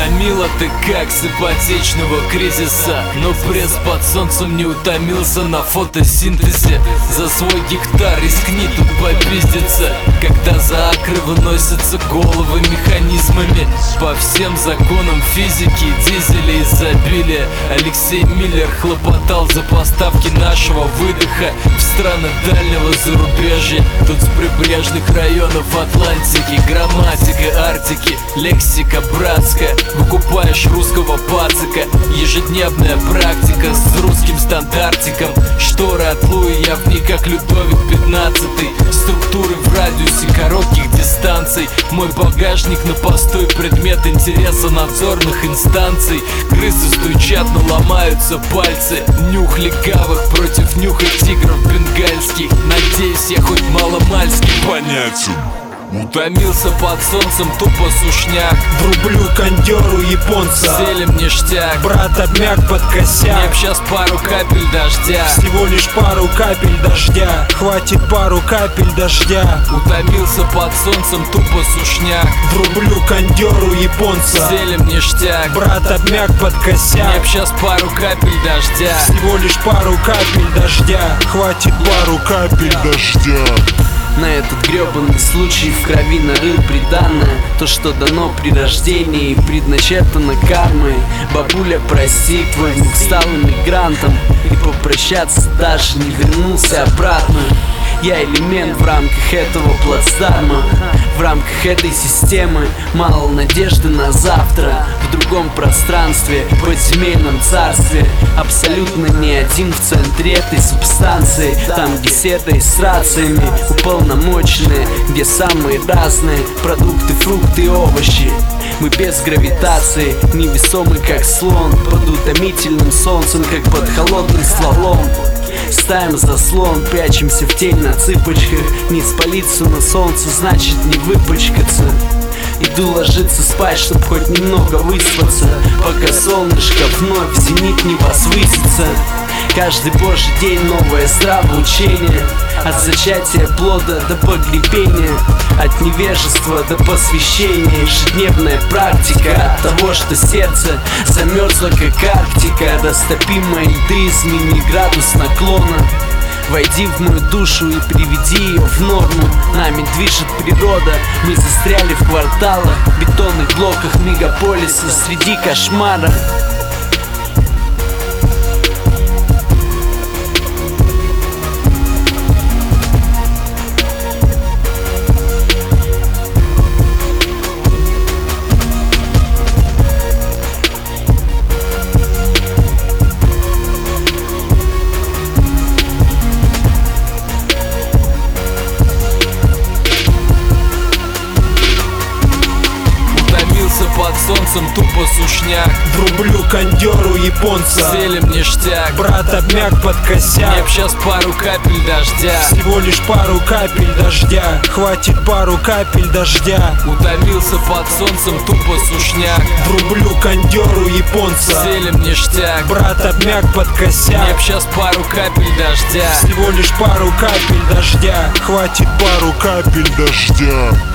Утомила ты как с ипотечного кризиса, но пресс под солнцем не утомился на фотосинтезе. За свой гектар рискни тут попиздиться, когда за акры выносятся головы механизмами. По всем законам физики, дизеля изобилия, Алексей Миллер хлопотал за поставки нашего выдоха в страны дальнего зарубежья. Тут с прибрежных районов Атлантики, грамматика Арктики, лексика братская. Выкупаешь русского пацика, ежедневная практика с русским стандартиком. Шторы от Луи, я в них как Людовик 15. Структуры в радиусе коротких дистанций. Мой багажник на постой, предмет интереса надзорных инстанций. Крысы стучат, но ломаются пальцы. Нюх легавых против нюха тигров бенгальских. Надеюсь, я хоть маломальски понятен. Утомился под солнцем, тупо сушняк. Врублю кондеру японца, Селим ништяк. брат обмяк под косяк. Мне б сейчас пару капель дождя. Всего лишь пару капель дождя, хватит пару капель дождя. Утомился под солнцем, тупо сушняк. Врублю кондеру японца, Селим ништяк. брат обмяк под Мне косяк. б сейчас пару капель дождя. Всего лишь пару капель дождя, хватит пару капель дождя. На этот гребаный случай в крови нарыл приданное. То, что дано при рождении и предначертано кармой. Бабуля, прости, твой внук стал иммигрантом и попрощаться даже не вернулся обратно. Я элемент в рамках этого плацдарма, в рамках этой системы. Мало надежды на завтра, в другом пространстве, в подземельном царстве. Абсолютно не один в центре этой субстанции. Там, где серые с рациями уполномоченные, где самые разные продукты, фрукты и овощи. Мы без гравитации, невесомый как слон, под утомительным солнцем, как под холодным стволом. Ставим заслон, прячемся в тень на цыпочках. Не спалиться на солнце, значит не выпачкаться. Иду ложиться спать, чтоб хоть немного выспаться, пока солнышко вновь в зенит не возвысится. Каждый божий день новое здравоучение. От зачатия плода до погребения, от невежества до посвящения. Ежедневная практика от того, что сердце замерзло как Арктика. Растопимой льды, измени градус наклона. Войди в мою душу и приведи ее в норму. Нами движет природа, мы застряли в кварталах, бетонных блоках мегаполиса среди кошмара. Под солнцем, тупо сушняк. Врублю кондеру японца, Селим ништяк. брат обмяк под Мне косяк. б сейчас пару капель дождя. Всего лишь пару капель дождя, хватит пару капель дождя. Утомился под солнцем, тупо сушняк. Врублю кондеру японца, Селим ништяк. брат обмяк под Мне косяк. б сейчас пару капель дождя. Всего лишь пару капель дождя, хватит пару капель дождя.